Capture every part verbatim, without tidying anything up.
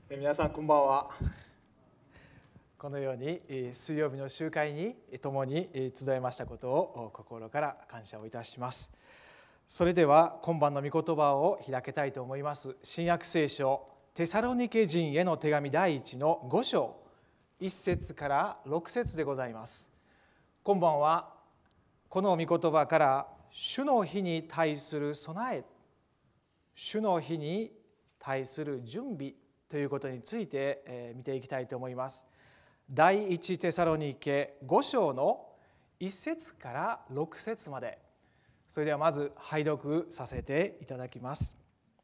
皆さんこんばんは。このように水曜日の集会に共に集いましたことを心から感謝をいたします。それでは今晩の御言葉を開けたいと思います。新約聖書テサロニケ人への手紙第一のご章いち節からろく節でございます。今晩はこの御言葉から主の日に対する備え、主の日に対する準備ということについて見ていきたいと思います。第一テサロニケご章のいち節からろく節まで、それではまず拝読させていただきます。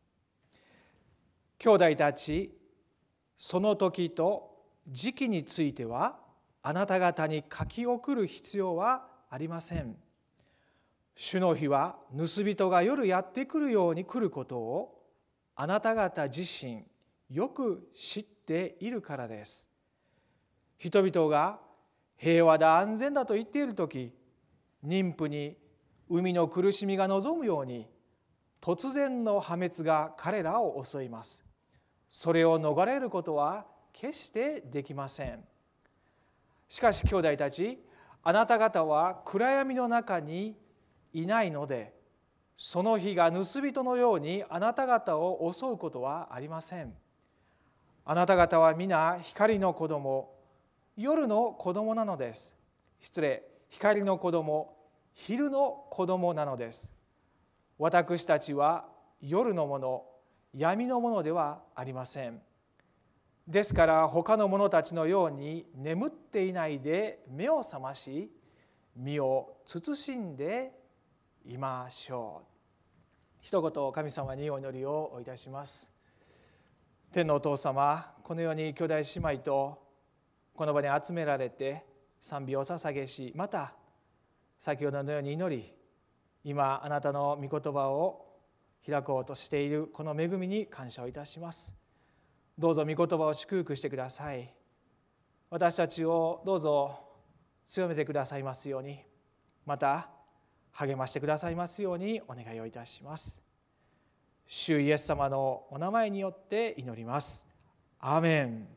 兄弟たち、その時と時期についてはあなた方に書き送る必要はありません。主の日は盗人が夜やってくるように来ることをあなた方自身よく知っているからです。人々が平和だ安全だと言っているとき、妊婦に海の苦しみが望むように突然の破滅が彼らを襲います。それを逃れることは決してできません。しかし兄弟たち、あなた方は暗闇の中にいないので、その日が盗人のようにあなた方を襲うことはありません。あなた方は皆光の子供、夜の子供なのです。失礼、光の子供、昼の子供なのです。私たちは夜のもの、闇のものではありません。ですから他の者たちのように眠っていないで目を覚まし、身を慎んでいましょう。一言神様にお祈りをいたします。天のお父様、このように兄弟姉妹とこの場に集められて賛美を捧げし、また先ほどのように祈り、今あなたの御言葉を開こうとしているこの恵みに感謝をいたします。どうぞ御言葉を祝福してください。私たちをどうぞ強めてくださいますように、また励ましてくださいますようにお願いをいたします。主イエス様のお名前によって祈ります。アーメン。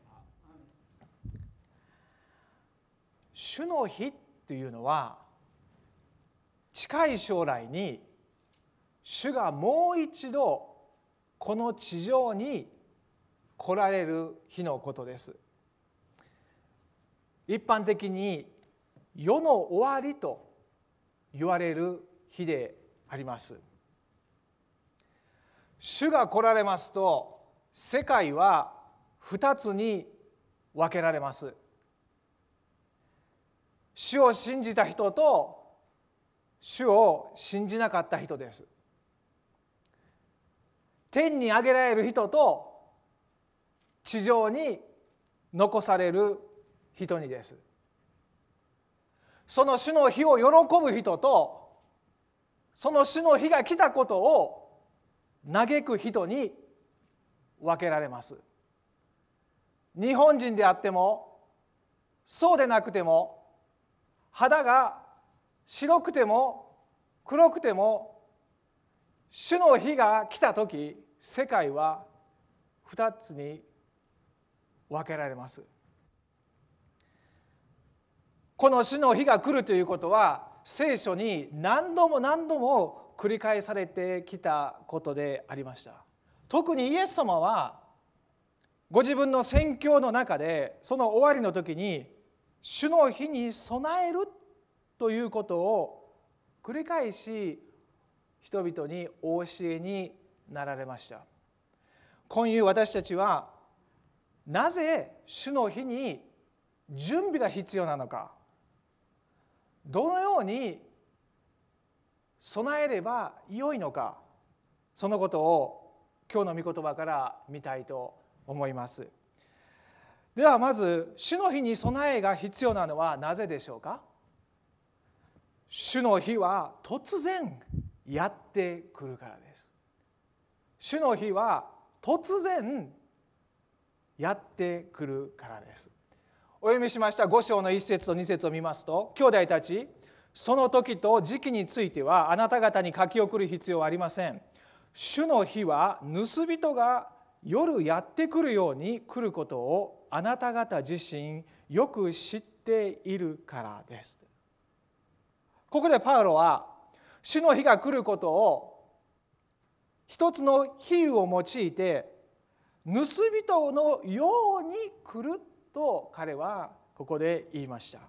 主の日というのは、近い将来に主がもう一度この地上に来られる日のことです。一般的に世の終わりと言われる日であります。主が来られますと、世界は二つに分けられます。主を信じた人と主を信じなかった人です。天に上げられる人と地上に残される人にです。その主の日を喜ぶ人と、その主の日が来たことを嘆く人に分けられます。日本人であってもそうでなくても、肌が白くても黒くても、主の日が来たとき、世界は二つに分けられます。この主の日が来るということは、聖書に何度も何度も繰り返されてきたことでありました。特にイエス様はご自分の宣教の中で、その終わりの時に主の日に備えるということを繰り返し人々にお教えになられました。今夕私たちはなぜ主の日に準備が必要なのか、どのように備えればよいのか、そのことを今日の御言葉から見たいと思います。ではまず、主の日に備えが必要なのはなぜでしょうか。主の日は突然やってくるからです。主の日は突然やってくるからです。お読みしましたご章のいち節とに節を見ますと、兄弟たち、その時と時期についてはあなた方に書き送る必要はありません。主の日は盗人が夜やってくるように来ることをあなた方自身よく知っているからです。ここでパウロは主の日が来ることを一つの比喩を用いて盗人のように来ると彼はここで言いました。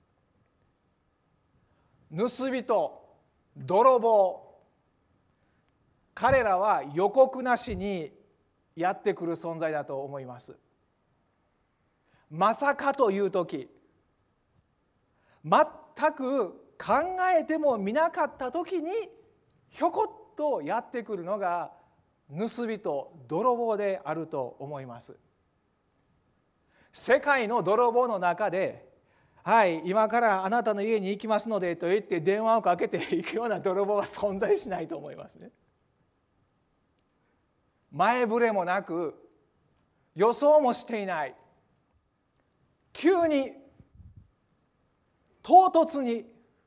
盗人、泥棒、彼らは予告なしにやってくる存在だと思います。まさかという時、全く考えてもみなかった時にひょこっとやってくるのが盗人、泥棒であると思います。世界の泥棒の中で、はい、今からあなたの家に行きますのでと言って電話をかけていくような泥棒は存在しないと思いますね。前触れもなく、予想もしていない、急に唐突に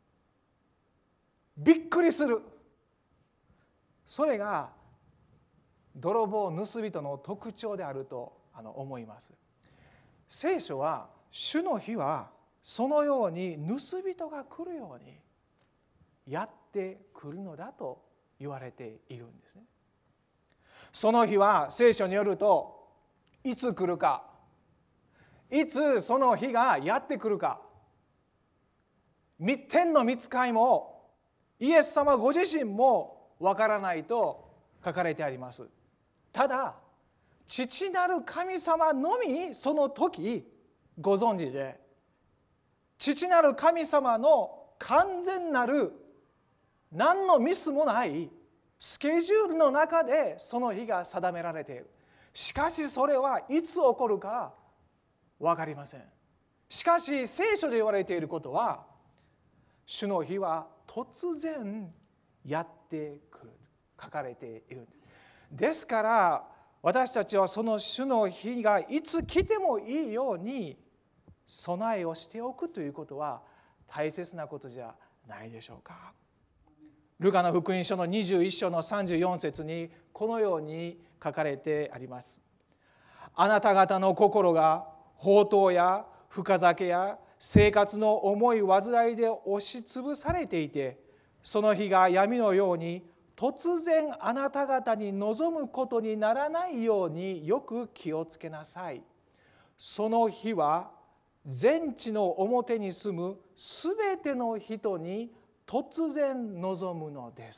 びっくりする、それが泥棒盗人の特徴であると思います。聖書は主の日はそのように盗人が来るようにやってくるのだと言われているんですね。その日は聖書によるといつ来るか、いつその日がやってくるか、天の御使いもイエス様ご自身もわからないと書かれてあります。ただ父なる神様のみその時ご存知で、父なる神様の完全なる何のミスもないスケジュールの中でその日が定められている。しかしそれはいつ起こるか分かりません。しかし聖書で言われていることは、主の日は突然やってくると書かれているんです。ですから私たちはその主の日がいつ来てもいいように備えをしておくということは大切なことじゃないでしょうか。ルカの福音書のにじゅういっ章のさんじゅうよん節にこのように書かれてあります。あなた方の心が放蕩や深酒や生活の重い煩いで押しつぶされていて、その日が闇のように突然あなた方に望むことにならないようによく気をつけなさい。その日は全地の表に住むすべての人に突然望むのです。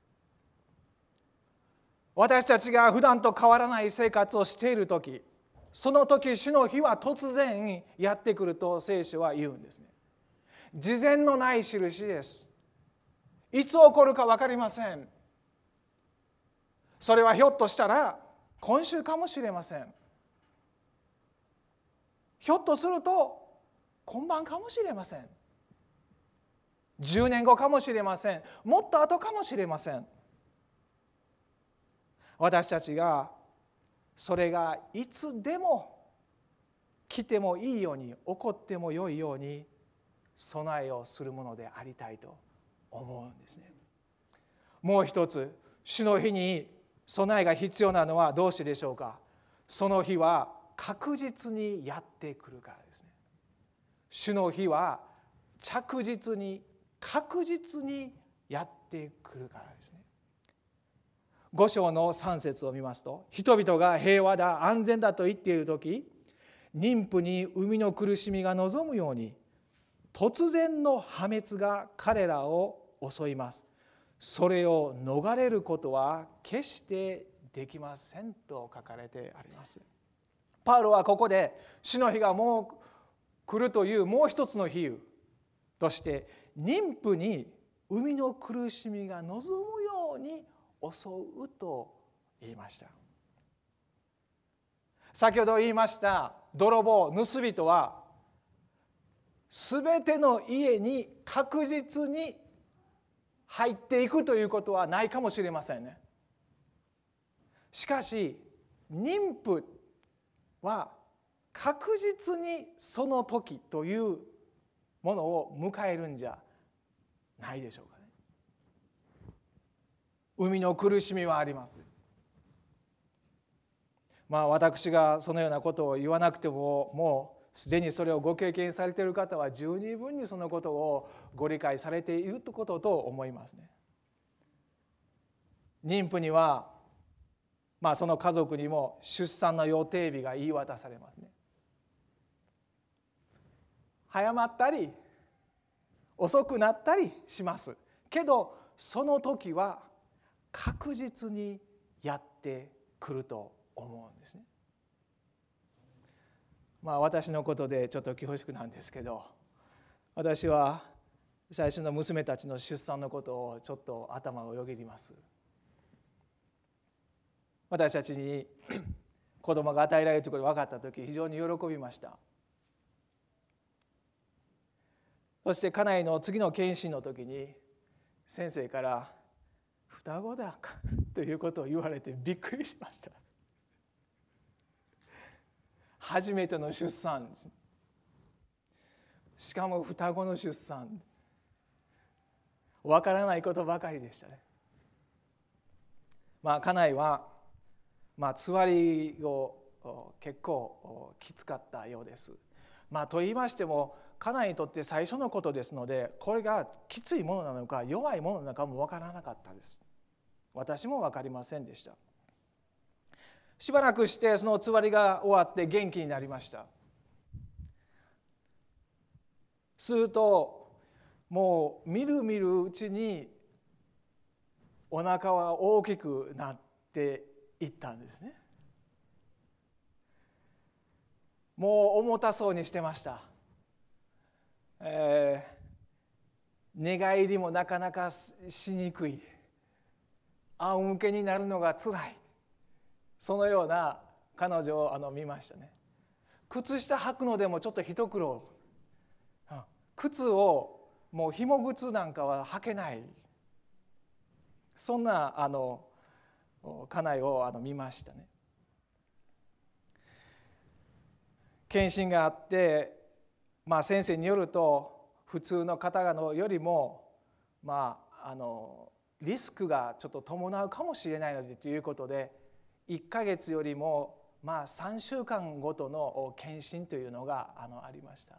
私たちが普段と変わらない生活をしているとき、その時主の日は突然やってくると聖書は言うんですね。事前のない印です。いつ起こるか分かりません。それはひょっとしたら今週かもしれません。ひょっとすると今晩かもしれません。じゅうねんごかもしれません。もっと後かもしれません。私たちがそれがいつでも来てもいいように、起こってもよいように備えをするものでありたいと思うんですね。もう一つ、主の日に備えが必要なのはどうしてでしょうか。その日は確実にやってくるからですね。主の日は着実に確実にやってくるからですね。五章の三節を見ますと、人々が平和だ安全だと言っているとき、妊婦に産みの苦しみが望むように突然の破滅が彼らを襲います。それを逃れることは決してできませんと書かれてあります。パウロはここで主の日がもう来るというもう一つの比喩として、妊婦に産みの苦しみが望むように襲うと言いました。先ほど言いました泥棒、盗人はすべての家に確実に入っていくということはないかもしれませんね。しかし妊婦は確実にその時というものを迎えるんじゃないでしょうかね。産みの苦しみはあります。 まあ私がそのようなことを言わなくても、もうすでにそれをご経験されている方は十二分にそのことをご理解されていることと思いますね。妊婦には、まあその家族にも出産の予定日が言い渡されますね。早まったり遅くなったりしますけど、その時は確実にやってくると思うんですね。まあ私のことでちょっと恐縮なんですけど、私は最初の娘たちの出産のことをちょっと頭をよぎります。私たちに子供が与えられるということが分かった時、非常に喜びました。そして家内の次の検診の時に先生から双子だかということを言われてびっくりしました。初めての出産です。しかも双子の出産。わからないことばかりでしたね。まあ家内はまあつわりを結構きつかったようです。まあと言いましても家内にとって最初のことですので、これがきついものなのか弱いものなのかもわからなかったです。私も分かりませんでした。しばらくしてそのつわりが終わって元気になりました。するともうみるみるうちにお腹は大きくなっていったんですね。もう重たそうにしてました。えー、寝返りもなかなかしにくい、仰向けになるのがつらい、そのような彼女をあの見ましたね。靴下履くのでもちょっと一苦労、靴をもう紐靴なんかは履けない、そんなあの家内をあの見ましたね。検診があって、まあ、先生によると普通の方々よりも、まあ、あのリスクがちょっと伴うかもしれないのでということで、いっかげつよりもまあさんしゅうかんごとの検診というのがあのありました。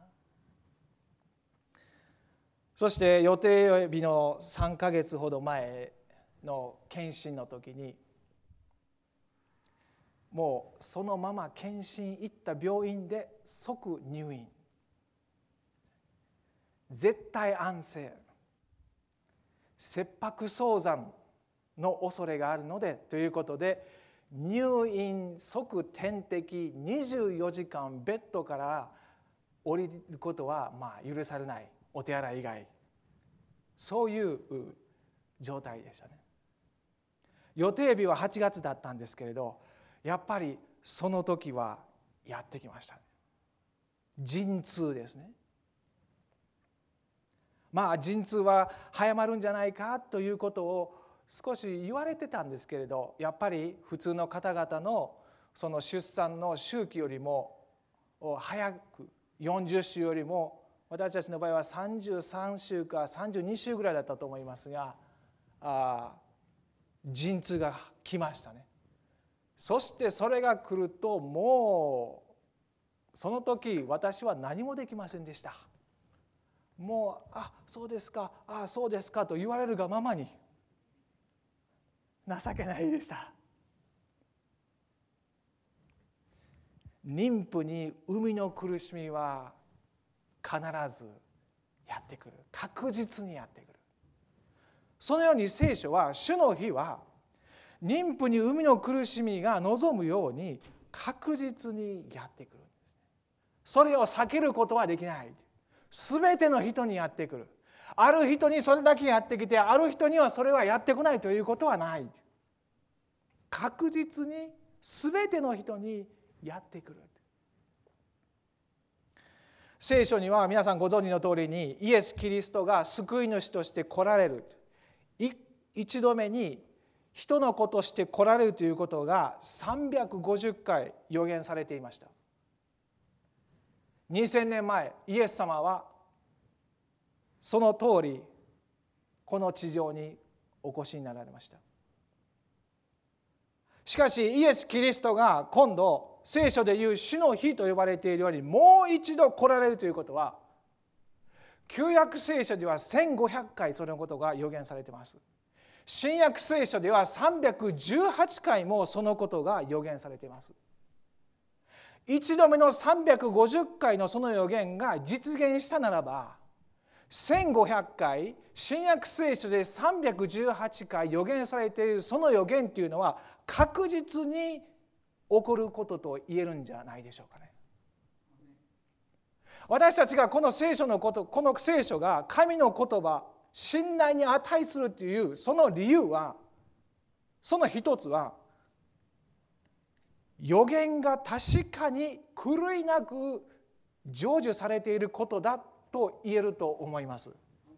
そして予定日のさんかげつほど前の検診の時に、もうそのまま検診行った病院で即入院、絶対安静、切迫早産の恐れがあるのでということで、入院即点滴、にじゅうよじかんベッドから降りることはまあ許されない、お手洗い以外、そういう状態でしたね。予定日ははちがつだったんですけれど、やっぱりその時はやってきました。陣痛ですね。まあ陣痛は早まるんじゃないかということを少し言われてたんですけれど、やっぱり普通の方々のその出産の周期よりも早く、よんじゅっしゅうよりも、私たちの場合はさんじゅうさんしゅうかさんじゅうにしゅうぐらいだったと思いますが、あ陣痛が来ましたね。そしてそれが来ると、もうその時私は何もできませんでした。もうあそうですかあそうですかと言われるがままに、情けないでした。妊婦に産みの苦しみは必ずやってくる、確実にやってくる。そのように聖書は、主の日は妊婦に産みの苦しみが望むように確実にやってくるんです。それを避けることはできない。すべての人にやってくる。ある人にそれだけやってきて、ある人にはそれはやってこないということはない。確実にすべての人にやってくる。聖書には皆さんご存知の通りに、イエス・キリストが救い主として来られる、一度目に人の子として来られるということがさんびゃくごじゅっかい予言されていました。にせんねんまえ、イエス様はその通りこの地上にお越しになられました。 しかしイエス・キリストが今度聖書でいう主の日と呼ばれているようにもう一度来られるということは、旧約聖書ではせんごひゃっかいそのことが予言されています。新約聖書ではさんびゃくじゅうはちかいもそのことが予言されています。一度目のさんびゃくごじゅっかいのその予言が実現したならば、せんごひゃっかい、新約聖書でさんびゃくじゅうはちかい予言されているその予言というのは確実に起こることと言えるんじゃないでしょうかね。私たちがこの聖書のこと、この聖書が神の言葉、信頼に値するというその理由は、その一つは、予言が確かに狂いなく成就されていることだと言えると思います。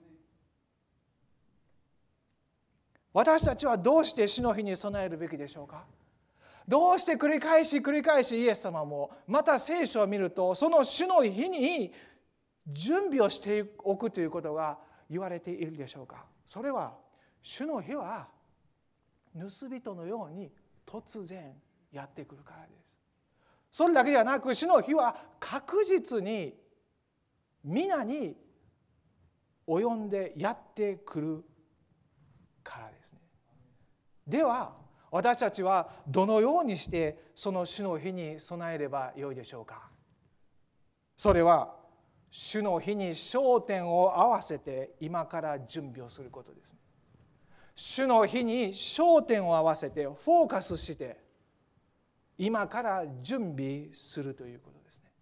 私たちはどうして主の日に備えるべきでしょうか。どうして繰り返し繰り返しイエス様もまた聖書を見ると、その主の日に準備をしておくということが言われているでしょうか。それは主の日は盗人のように突然やってくるからです。それだけではなく、主の日は確実に皆に及んでやってくるからですね。では私たちはどのようにしてその主の日に備えればよいでしょうか。それは主の日に焦点を合わせて今から準備をすることですね。主の日に焦点を合わせてフォーカスして今から準備するということですね。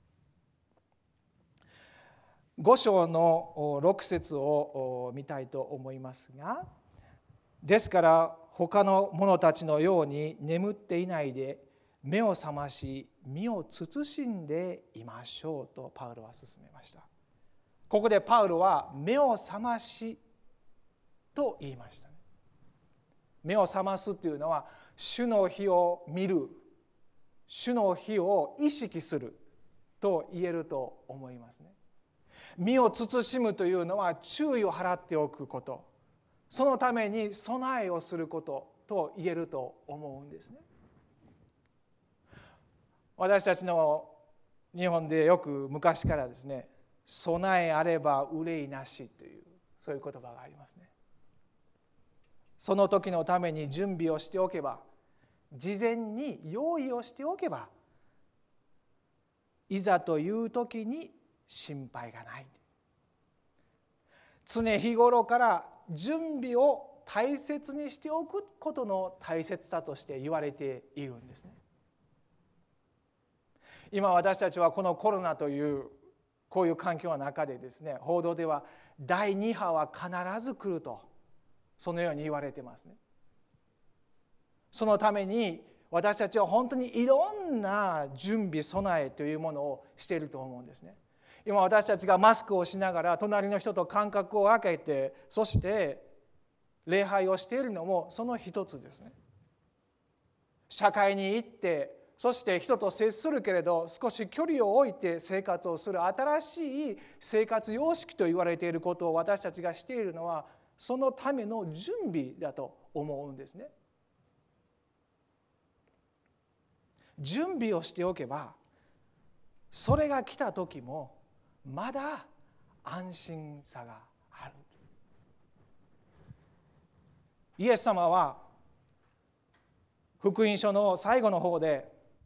ご章のろく節を見たいと思いますが、ですから他の者たちのように眠っていないで目を覚まし身を慎んでいましょうとパウロは勧めました。ここでパウロは目を覚ましと言いましたね。目を覚ますというのは主の日を見る、主の日を意識すると言えると思いますね。身を慎むというのは注意を払っておくこと、そのために備えをすることと言えると思うんですね。私たちの日本でよく昔からですね、備えあれば憂いなしというそういう言葉がありますね。その時のために準備をしておけば、事前に用意をしておけば、いざという時に心配がない。常日頃から準備を大切にしておくことの大切さとして言われているんですね。今私たちはこのコロナというこういう環境の中でですね、報道ではだいに波は必ず来るとそのように言われていますね。そのために私たちは本当にいろんな準備備えというものをしていると思うんですね。今私たちがマスクをしながら隣の人と間隔を空けて、そして礼拝をしているのもその一つですね。社会に行ってそして人と接するけれど少し距離を置いて生活をする新しい生活様式と言われていることを私たちがしているのはそのための準備だと思うんですね。準備をしておけばそれが来た時もまだ安心さがある。イエス様は福音書の最後の方で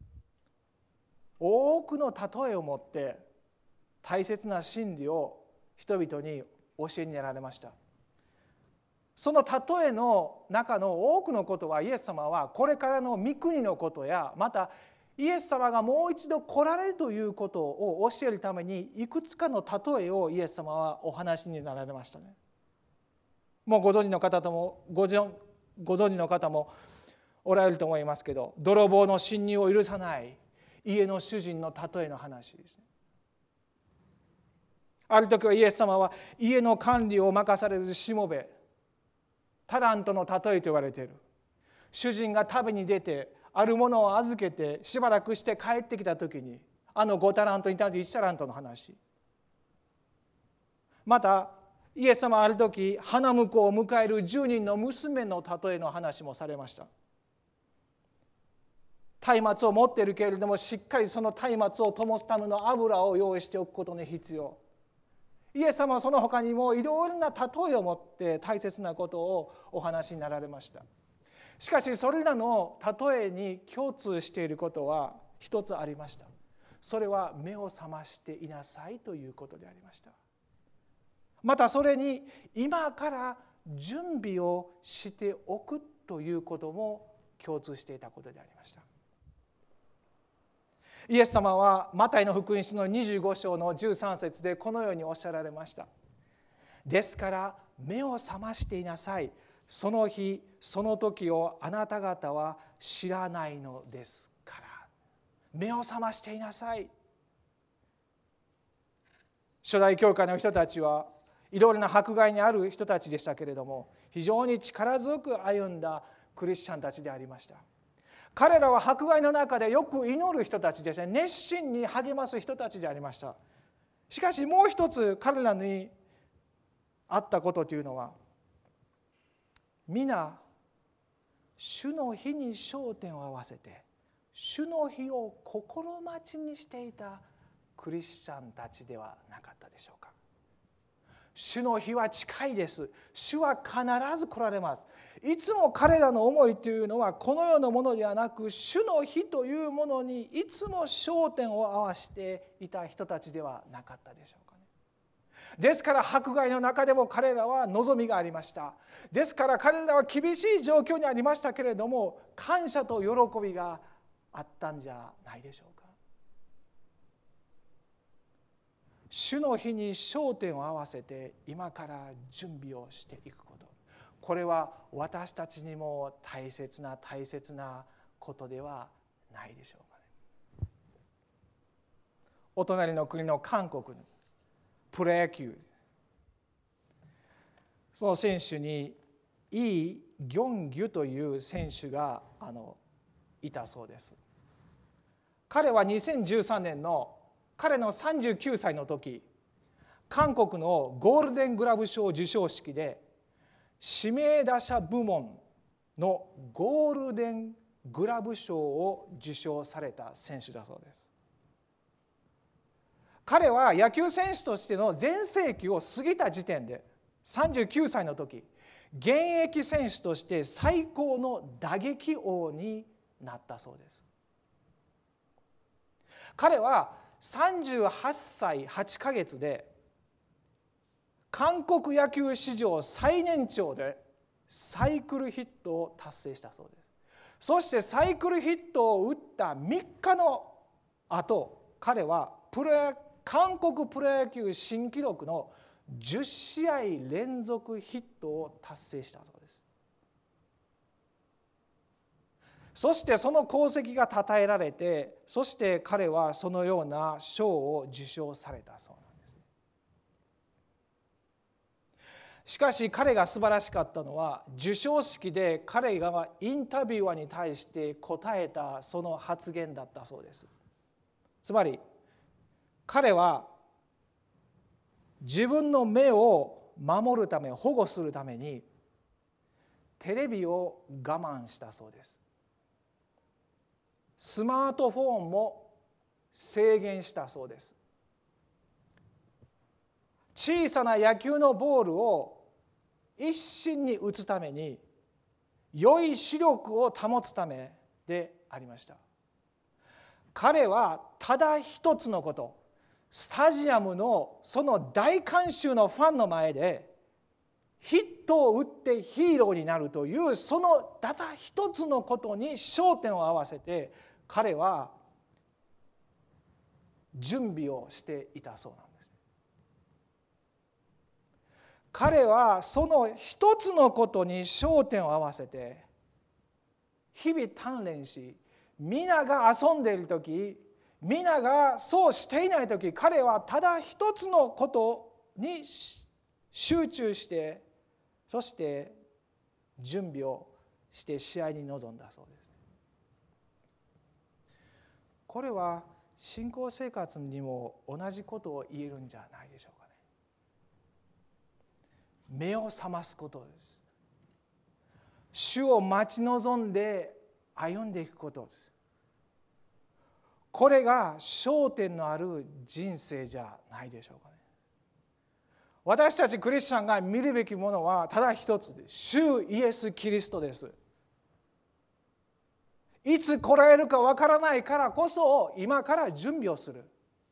多くの例えを持って大切な真理を人々に教えになられました。その例えの中の多くのことはイエス様はこれからの御国のことやまたイエス様がもう一度来られるということを教えるためにいくつかの例えをイエス様はお話になられましたね。もうご存知の方ともご存ご存知の方もおられると思いますけど、泥棒の侵入を許さない家の主人の例えの話ですね。ある時はイエス様は家の管理を任されるしもべ、タラントの例えと言われている。主人が旅に出てあるものを預けてしばらくして帰ってきた時にあのごタラントに対していちタラントの話。またイエス様はある時花婿を迎えるじゅうにんの娘の例えの話もされました。 松明を持っているけれども、しっかりその松明を灯すための油を用意しておくことに必要。イエス様はその他にもいろいろな例えを持って大切なことをお話になられました。しかしそれらの例えに共通していることは一つありました。それは目を覚ましていなさいということでありました。またそれに今から準備をしておくということも共通していたことでありました。イエス様はマタイの福音書のにじゅうご章のじゅうさん節でこのようにおっしゃられました。ですから目を覚ましていなさい。その日その時をあなた方は知らないのですから。目を覚ましていなさい。初代教会の人たちはいろいろな迫害にある人たちでしたけれども、非常に力強く歩んだクリスチャンたちでありました。彼らは迫害の中でよく祈る人たちですね。熱心に励ます人たちでありました。しかしもう一つ彼らにあったことというのは、皆主の日に焦点を合わせて主の日を心待ちにしていたクリスチャンたちではなかったでしょうか。主の日は近いです。主は必ず来られます。いつも彼らの思いというのはこの世のものではなく、主の日というものにいつも焦点を合わせていた人たちではなかったでしょうかね。ですから迫害の中でも彼らは望みがありました。ですから彼らは厳しい状況にありましたけれども、感謝と喜びがあったんじゃないでしょうか。主の日に焦点を合わせて今から準備をしていくこと、これは私たちにも大切な大切なことではないでしょうかね。お隣の国の韓国のプロ野球、その選手にイ・ギョンギュという選手があのいたそうです。彼はにせんじゅうさんねんの彼のさんじゅうきゅうさいの時、韓国のゴールデングラブ賞授賞式で指名打者部門のゴールデングラブ賞を受賞された選手だそうです。彼は野球選手としての全盛期を過ぎた時点でさんじゅうきゅうさいの時、現役選手として最高の打撃王になったそうです。彼はさんじゅうはっさいはちかげつで韓国野球史上最年長でサイクルヒットを達成したそうです。そしてサイクルヒットを打ったみっかの後、彼はプロ韓国プロ野球新記録のじゅっしあい連続ヒットを達成したそうです。そしてその功績が称えられて、そして彼はそのような賞を受賞されたそうなんです。しかし彼が素晴らしかったのは、授賞式で彼がインタビュアーに対して答えたその発言だったそうです。つまり彼は自分の目を守るため、保護するためにテレビを我慢したそうです。スマートフォンも制限したそうです。小さな野球のボールを一心に打つために良い視力を保つためでありました。彼はただ一つのこと、スタジアムのその大観衆のファンの前でヒットを打ってヒーローになるというそのただ一つのことに焦点を合わせて彼は準備をしていたそうなんです。彼はその一つのことに焦点を合わせて日々鍛錬し、皆が遊んでいる時、皆がそうしていない時、彼はただ一つのことに集中して、そして準備をして試合に臨んだそうです。これは信仰生活にも同じことを言えるんじゃないでしょうかね。目を覚ますことです。主を待ち望んで歩んでいくことです。 これが焦点のある人生じゃないでしょうかね。私たちクリスチャンが見るべきものはただ一つです。主イエス・キリストです。いつ来られるかわからないからこそ今から準備をする。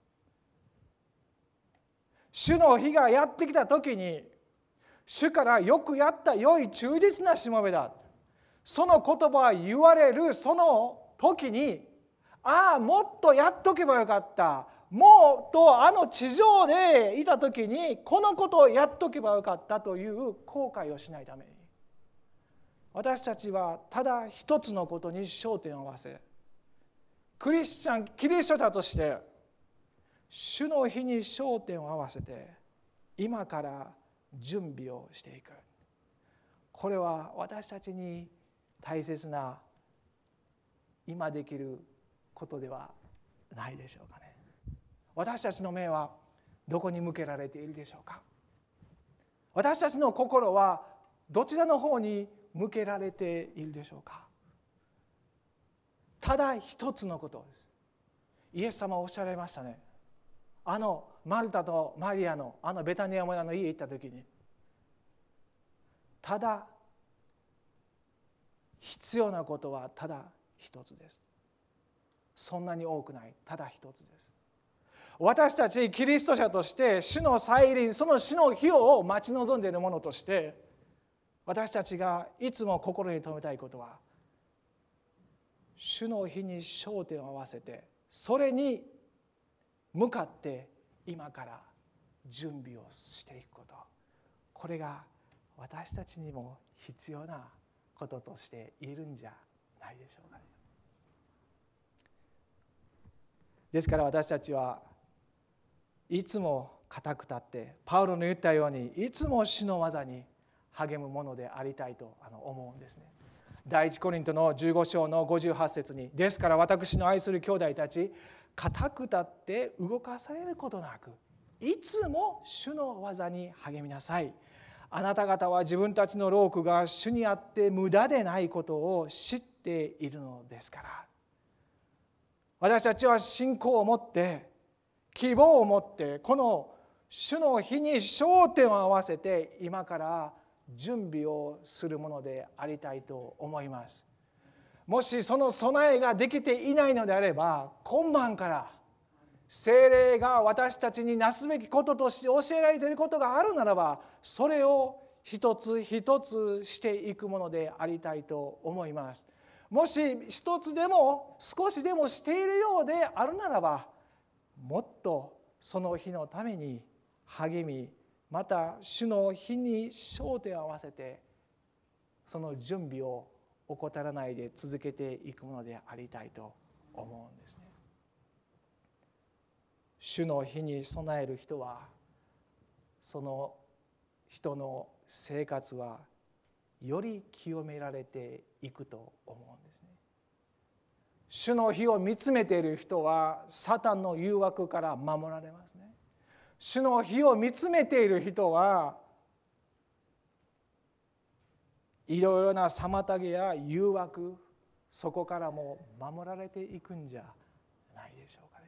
主の日がやってきた時に、主からよくやった良い忠実なしもべだ、その言葉を言われるその時に、ああもっとやっとけばよかった、もっとあの地上でいた時にこのことをやっとけばよかったという後悔をしないために、私たちはただ一つのことに焦点を合わせ、クリスチャン、キリスト者として主の日に焦点を合わせて今から準備をしていく。これは私たちに大切な今できることではないでしょうかね。私たちの目はどこに向けられているでしょうか。私たちの心はどちらの方に向けられているでしょうか。ただ一つのことです。イエス様おっしゃられましたね。あのマルタとマリアのあのベタニア村の家に行った時に、ただ必要なことはただ一つです。そんなに多くない、ただ一つです。私たちキリスト者として主の再臨、その主の日を待ち望んでいる者として、私たちがいつも心に留めたいことは、主の日に焦点を合わせて、それに向かって今から準備をしていくこと、これが私たちにも必要なこととしているんじゃないでしょうか。ですから私たちはいつも固く立って、パウロの言ったようにいつも主の技に励むものでありたいと思うんですね。第一コリントのじゅうご章のごじゅうはち節に、ですから私の愛する兄弟たち、固く立って動かされることなく、いつも主の技に励みなさい。あなた方は自分たちの労苦が主にあって無駄でないことを知っているのですから。私たちは信仰を持って、希望を持って、この主の日に焦点を合わせて今から準備をするものでありたいと思います。もしその備えができていないのであれば、今晩から聖霊が私たちになすべきこととして教えられていることがあるならば、それを一つ一つしていくものでありたいと思います。もし一つでも少しでもしているようであるならば、もっとその日のために励み、また主の日に焦点を合わせてその準備を怠らないで続けていくものでありたいと思うんですね。主の日に備える人は、その人の生活はより清められていくと思うんですね。主の日を見つめている人はサタンの誘惑から守られますね。主の日を見つめている人はいろいろな妨げや誘惑、そこからも守られていくんじゃないでしょうかね。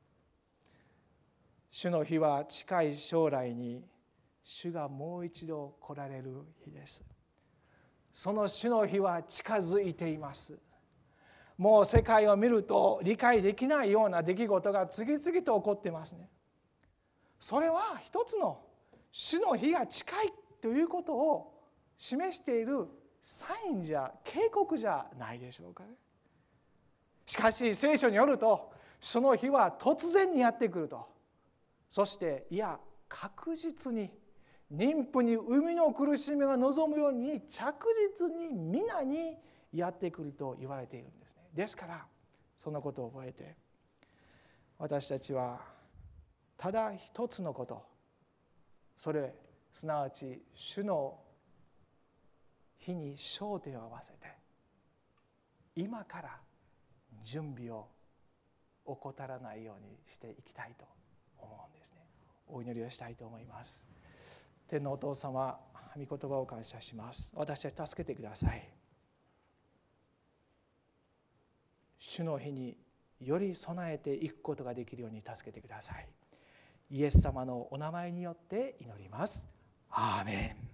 主の日は近い将来に主がもう一度来られる日です。その主の日は近づいています。もう世界を見ると理解できないような出来事が次々と起こっていますね。それは一つの主の日が近いということを示しているサインじゃ、警告じゃないでしょうかね。しかし聖書によると、その日は突然にやってくると。そしていや確実に妊婦に産みの苦しみが望むように着実に皆にやってくると言われているんですね。ですからそのことを覚えて、私たちはただ一つのこと、それすなわち主の日に焦点を合わせて今から準備を怠らないようにしていきたいと思うんですね。お祈りをしたいと思います。天のお父様、御言葉を感謝します。私たち助けてください。主の日により備えていくことができるように助けてください。イエス様のお名前によって祈ります。アーメン。